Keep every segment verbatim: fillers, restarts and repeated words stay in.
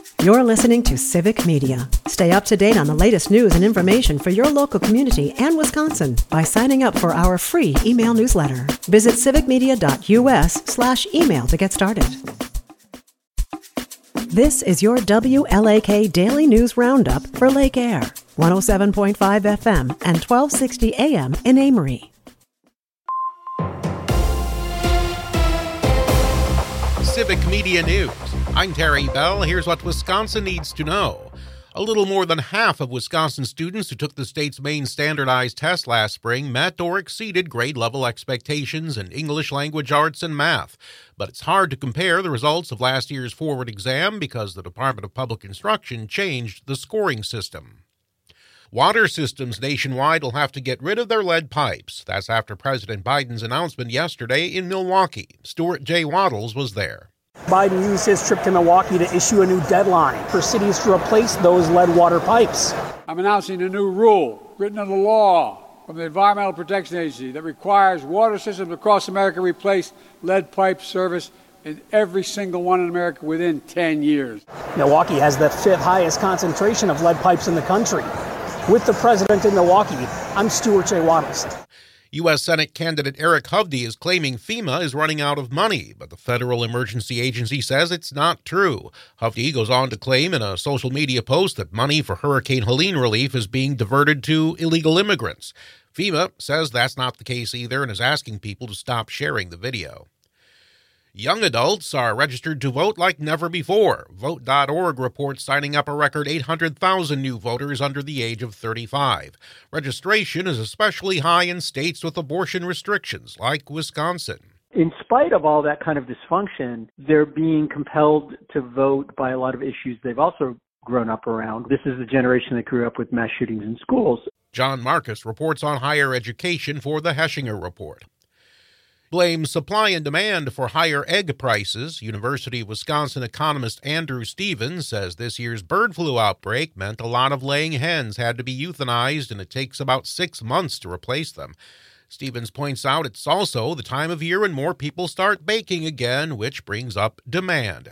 You're listening to Civic Media. Stay up to date on the latest news and information for your local community and Wisconsin by signing up for our free email newsletter. Visit civicmedia.us slash email to get started. This is your W L A K Daily News Roundup for Lake Air, one oh seven point five F M and twelve sixty A M in Amory. Civic Media News. I'm Terry Bell. Here's what Wisconsin needs to know. A little more than half of Wisconsin students who took the state's main standardized test last spring met or exceeded grade-level expectations in English language arts and math. But it's hard to compare the results of last year's forward exam because the Department of Public Instruction changed the scoring system. Water systems nationwide will have to get rid of their lead pipes. That's after President Biden's announcement yesterday in Milwaukee. Stuart J. Waddles was there. Biden used his trip to Milwaukee to issue a new deadline for cities to replace those lead water pipes. I'm announcing a new rule written into law from the Environmental Protection Agency that requires water systems across America replace lead pipe service in every single one in America within ten years. Milwaukee has the fifth highest concentration of lead pipes in the country. With the president in Milwaukee, I'm Stuart J. Waddles. U S Senate candidate Eric Hovde is claiming FEMA is running out of money, but the Federal Emergency Agency says it's not true. Hovde goes on to claim in a social media post that money for Hurricane Helene relief is being diverted to illegal immigrants. FEMA says that's not the case either and is asking people to stop sharing the video. Young adults are registered to vote like never before. Vote dot org reports signing up a record eight hundred thousand new voters under the age of thirty-five. Registration is especially high in states with abortion restrictions, like Wisconsin. In spite of all that kind of dysfunction, they're being compelled to vote by a lot of issues they've also grown up around. This is the generation that grew up with mass shootings in schools. John Marcus reports on higher education for the Heshinger Report. Blames supply and demand for higher egg prices. University of Wisconsin economist Andrew Stevens says this year's bird flu outbreak meant a lot of laying hens had to be euthanized, and it takes about six months to replace them. Stevens points out it's also the time of year when more people start baking again, which brings up demand.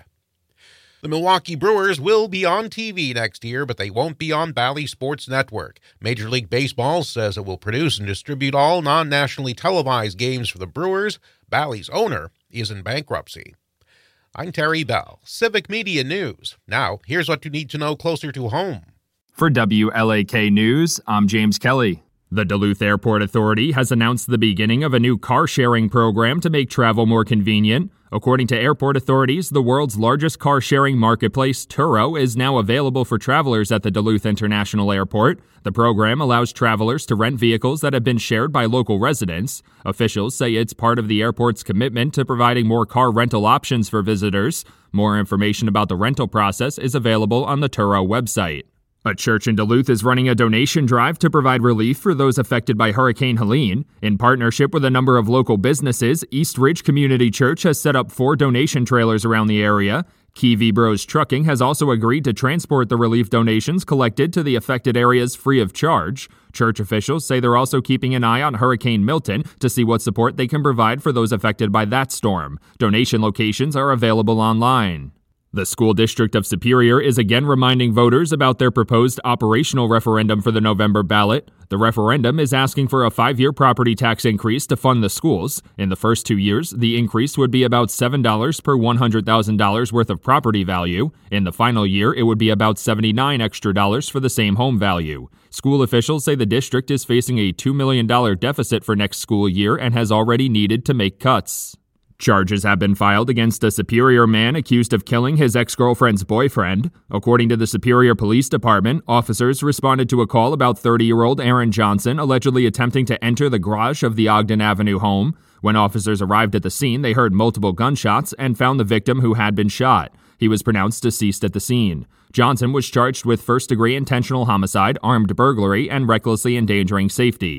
The Milwaukee Brewers will be on T V next year, but they won't be on Bally Sports Network. Major League Baseball says it will produce and distribute all non-nationally televised games for the Brewers. Bally's owner is in bankruptcy. I'm Terry Bell, Civic Media News. Now, here's what you need to know closer to home. For W L A K News, I'm James Kelly. The Duluth Airport Authority has announced the beginning of a new car-sharing program to make travel more convenient. According to airport authorities, the world's largest car-sharing marketplace, Turo, is now available for travelers at the Duluth International Airport. The program allows travelers to rent vehicles that have been shared by local residents. Officials say it's part of the airport's commitment to providing more car rental options for visitors. More information about the rental process is available on the Turo website. A church in Duluth is running a donation drive to provide relief for those affected by Hurricane Helene. In partnership with a number of local businesses, East Ridge Community Church has set up four donation trailers around the area. Kiwi Bros Trucking has also agreed to transport the relief donations collected to the affected areas free of charge. Church officials say they're also keeping an eye on Hurricane Milton to see what support they can provide for those affected by that storm. Donation locations are available online. The School District of Superior is again reminding voters about their proposed operational referendum for the November ballot. The referendum is asking for a five-year property tax increase to fund the schools. In the first two years, the increase would be about seven dollars per one hundred thousand dollars worth of property value. In the final year, it would be about seventy-nine extra dollars for the same home value. School officials say the district is facing a two million dollars deficit for next school year and has already needed to make cuts. Charges have been filed against a Superior man accused of killing his ex-girlfriend's boyfriend. According to the Superior Police Department, officers responded to a call about thirty-year-old Aaron Johnson allegedly attempting to enter the garage of the Ogden Avenue home. When officers arrived at the scene, they heard multiple gunshots and found the victim who had been shot. He was pronounced deceased at the scene. Johnson was charged with first-degree intentional homicide, armed burglary, and recklessly endangering safety.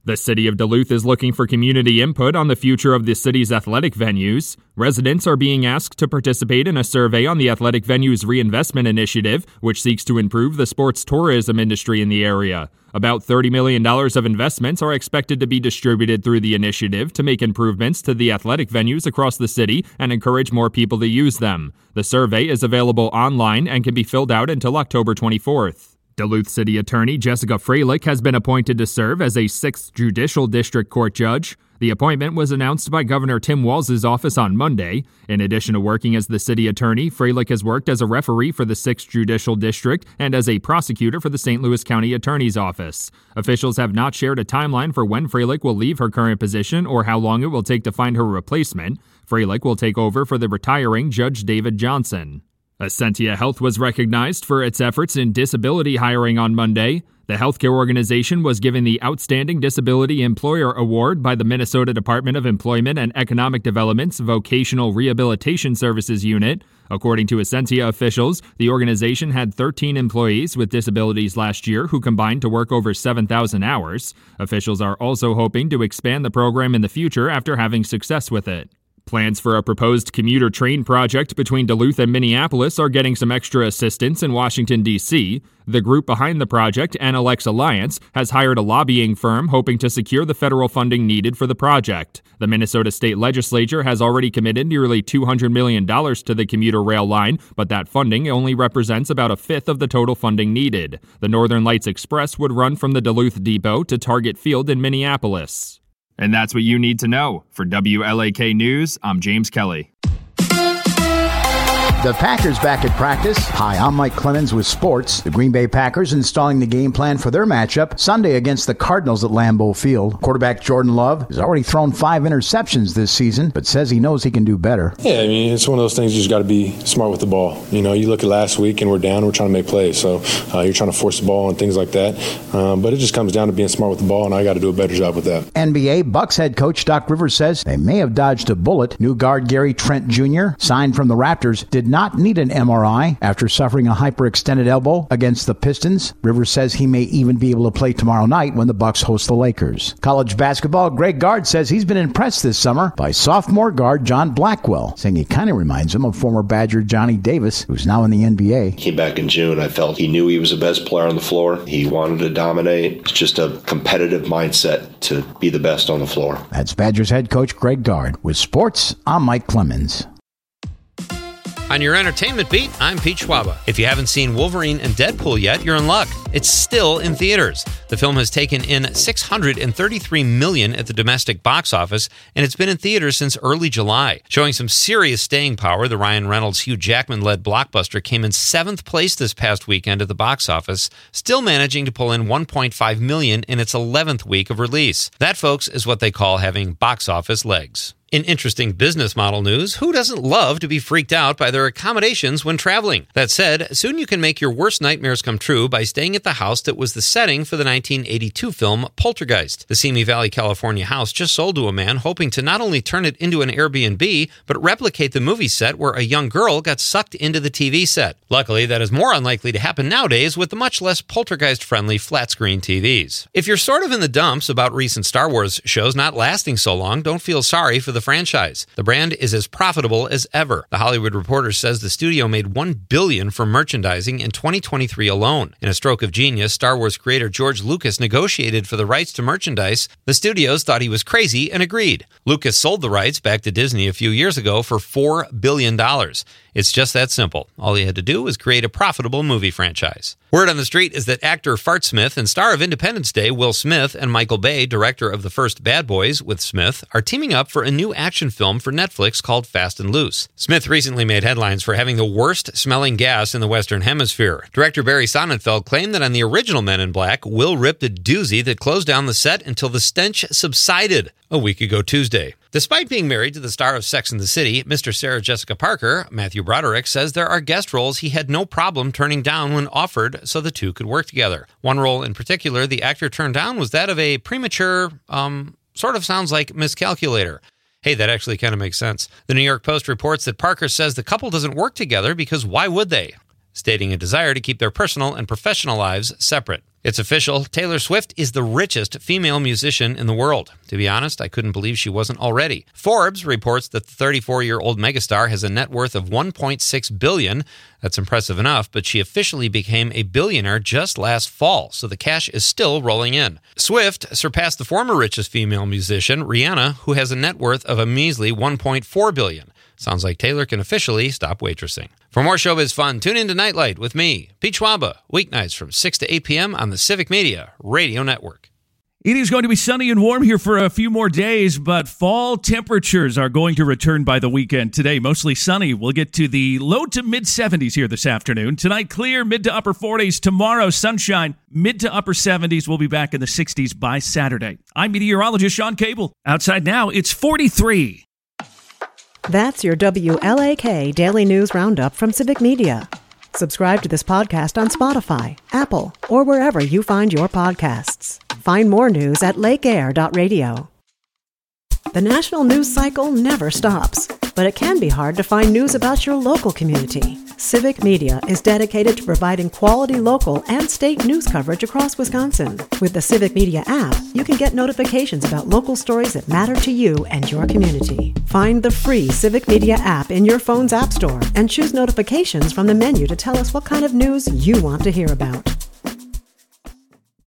The city of Duluth is looking for community input on the future of the city's athletic venues. Residents are being asked to participate in a survey on the Athletic Venues Reinvestment Initiative, which seeks to improve the sports tourism industry in the area. About thirty million dollars of investments are expected to be distributed through the initiative to make improvements to the athletic venues across the city and encourage more people to use them. The survey is available online and can be filled out until October twenty-fourth. Duluth City Attorney Jessica Freilich has been appointed to serve as a sixth Judicial District Court judge. The appointment was announced by Governor Tim Walz's office on Monday. In addition to working as the city attorney, Freilich has worked as a referee for the sixth Judicial District and as a prosecutor for the Saint Louis County Attorney's Office. Officials have not shared a timeline for when Freilich will leave her current position or how long it will take to find her replacement. Freilich will take over for the retiring Judge David Johnson. Essentia Health was recognized for its efforts in disability hiring on Monday. The healthcare organization was given the Outstanding Disability Employer Award by the Minnesota Department of Employment and Economic Development's Vocational Rehabilitation Services Unit. According to Essentia officials, the organization had thirteen employees with disabilities last year who combined to work over seven thousand hours. Officials are also hoping to expand the program in the future after having success with it. Plans for a proposed commuter train project between Duluth and Minneapolis are getting some extra assistance in Washington, D C The group behind the project, Analex Alliance, has hired a lobbying firm hoping to secure the federal funding needed for the project. The Minnesota State Legislature has already committed nearly two hundred million dollars to the commuter rail line, but that funding only represents about a fifth of the total funding needed. The Northern Lights Express would run from the Duluth Depot to Target Field in Minneapolis. And that's what you need to know. For W L A K News, I'm James Kelly. The Packers back at practice. Hi, I'm Mike Clemens with sports. The Green Bay Packers installing the game plan for their matchup Sunday against the Cardinals at Lambeau Field. Quarterback Jordan Love has already thrown five interceptions this season, but says he knows he can do better. Yeah, I mean, it's one of those things you just got to be smart with the ball. You know, you look at last week and we're down, we're trying to make plays. So uh, you're trying to force the ball and things like that. Um, but it just comes down to being smart with the ball, and I got to do a better job with that. N B A Bucks head coach Doc Rivers says they may have dodged a bullet. New guard Gary Trent Junior, signed from the Raptors, did not need an M R I after suffering a hyperextended elbow against the Pistons. Rivers says he may even be able to play tomorrow night when the Bucks host the Lakers. College basketball, Greg Gard says he's been impressed this summer by sophomore guard John Blackwell, saying he kind of reminds him of former Badger Johnny Davis, who's now in the N B A. Came back in June. I felt he knew he was the best player on the floor. He wanted to dominate. It's just a competitive mindset to be the best on the floor. That's Badgers head coach Greg Gard. With sports, I'm Mike Clemens. On your entertainment beat, I'm Pete Schwaba. If you haven't seen Wolverine and Deadpool yet, you're in luck. It's still in theaters. The film has taken in six hundred thirty-three million dollars at the domestic box office, and it's been in theaters since early July. Showing some serious staying power, the Ryan Reynolds-Hugh Jackman-led blockbuster came in seventh place this past weekend at the box office, still managing to pull in one point five million dollars in its eleventh week of release. That, folks, is what they call having box office legs. In interesting business model news, who doesn't love to be freaked out by their accommodations when traveling? That said, soon you can make your worst nightmares come true by staying at the house that was the setting for the nineteen eighty-two film Poltergeist. The Simi Valley, California house just sold to a man hoping to not only turn it into an Airbnb, but replicate the movie set where a young girl got sucked into the T V set. Luckily, that is more unlikely to happen nowadays with the much less poltergeist-friendly flat-screen T Vs. If you're sort of in the dumps about recent Star Wars shows not lasting so long, don't feel sorry for the franchise. The brand is as profitable as ever. The Hollywood Reporter says the studio made one billion dollars from merchandising in twenty twenty-three alone. In a stroke of genius, Star Wars creator George Lucas negotiated for the rights to merchandise. The studios thought he was crazy and agreed. Lucas sold the rights back to Disney a few years ago for four billion dollars. It's just that simple. All he had to do was create a profitable movie franchise. Word on the street is that actor Fart Smith and star of Independence Day, Will Smith, and Michael Bay, director of the first Bad Boys with Smith, are teaming up for a new action film for Netflix called Fast and Loose. Smith recently made headlines for having the worst smelling gas in the Western Hemisphere. Director Barry Sonnenfeld claimed that on the original Men in Black, Will ripped a doozy that closed down the set until the stench subsided a week ago Tuesday. Despite being married to the star of Sex and the City, Mister Sarah Jessica Parker, Matthew Broderick says there are guest roles he had no problem turning down when offered so the two could work together. One role in particular the actor turned down was that of a premature, um, sort of sounds like miscalculator. Hey, that actually kind of makes sense. The New York Post reports that Parker says the couple doesn't work together because why would they? Stating a desire to keep their personal and professional lives separate. It's official. Taylor Swift is the richest female musician in the world. To be honest, I couldn't believe she wasn't already. Forbes reports that the thirty-four-year-old megastar has a net worth of one point six billion dollars. That's impressive enough, but she officially became a billionaire just last fall, so the cash is still rolling in. Swift surpassed the former richest female musician, Rihanna, who has a net worth of a measly one point four billion dollars. Sounds like Taylor can officially stop waitressing. For more showbiz fun, tune in to Nightlight with me, Pete Schwaba, weeknights from six to eight p.m. on the Civic Media Radio Network. It is going to be sunny and warm here for a few more days, but fall temperatures are going to return by the weekend. Today, mostly sunny. We'll get to the low to mid seventies here this afternoon. Tonight, clear, mid to upper forties. Tomorrow, sunshine, mid to upper seventies. We'll be back in the sixties by Saturday. I'm meteorologist Sean Cable. Outside now, it's forty-three. That's your W L A K Daily News Roundup from Civic Media. Subscribe to this podcast on Spotify, Apple, or wherever you find your podcasts. Find more news at lake air dot radio. The national news cycle never stops, but it can be hard to find news about your local community. Civic Media is dedicated to providing quality local and state news coverage across Wisconsin. With the Civic Media app, you can get notifications about local stories that matter to you and your community. Find the free Civic Media app in your phone's app store and choose notifications from the menu to tell us what kind of news you want to hear about.